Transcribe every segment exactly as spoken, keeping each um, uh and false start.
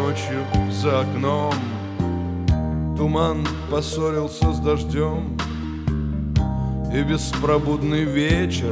ночью за окном туман поссорился с дождем, и беспробудный вечер,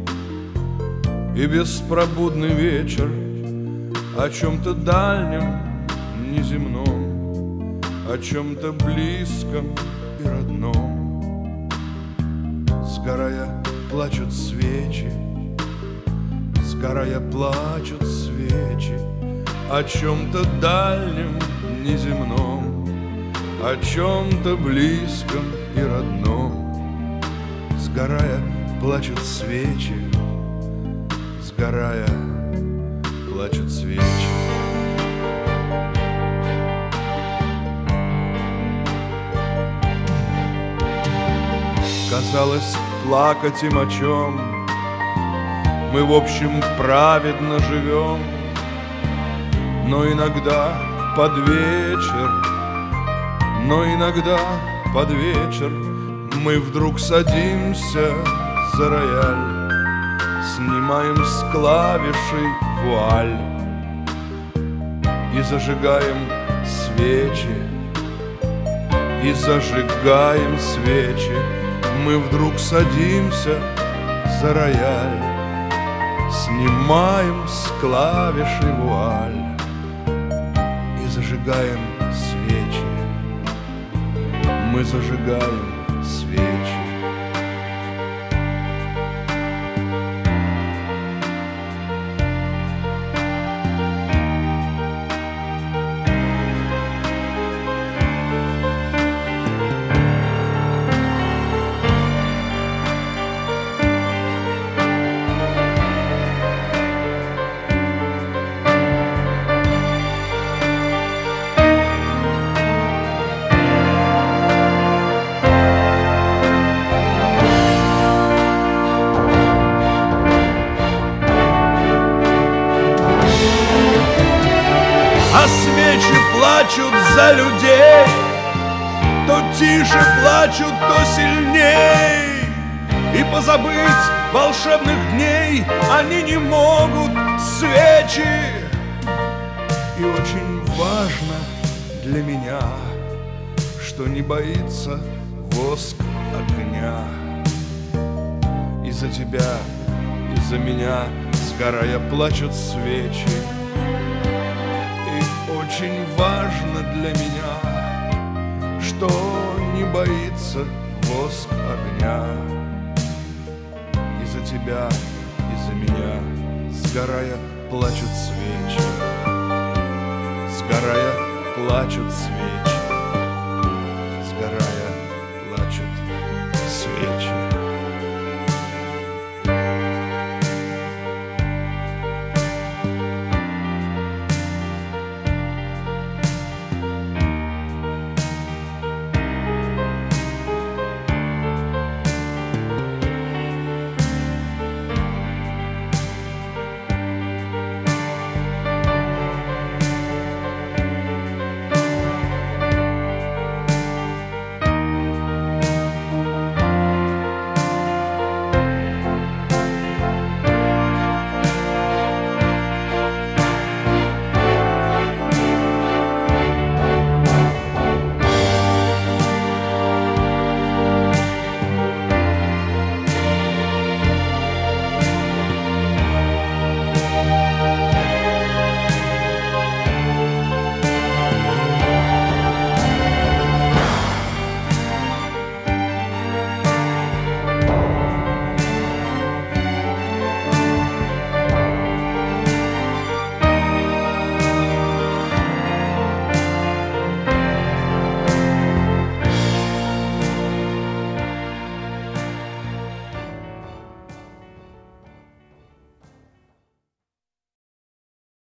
и беспробудный вечер о чем-то дальнем, неземном, о чем-то близком и родном. Сгорая, плачут свечи, сгорая, плачут свечи о чем-то дальнем, неземном, о чем-то близком и родном. Сгорая, плачут свечи, сгорая, плачут свечи. Казалось, плакать им о чем мы, в общем, праведно живем, но иногда под вечер, но иногда под вечер мы вдруг садимся за рояль, снимаем с клавишей вуаль и зажигаем свечи, и зажигаем свечи. Мы вдруг садимся за рояль, снимаем с клавиши вуаль и зажигаем свечи. Мы зажигаем свечи. А свечи плачут за людей, то тише плачут, то сильней, и позабыть волшебных дней они не могут, свечи. И очень важно для меня, что не боится воск огня. И за тебя, и за меня, сгорая, плачут свечи. Очень важно для меня, что не боится воск огня. И за тебя, и за меня, сгорая, плачут свечи, сгорая, плачут свечи.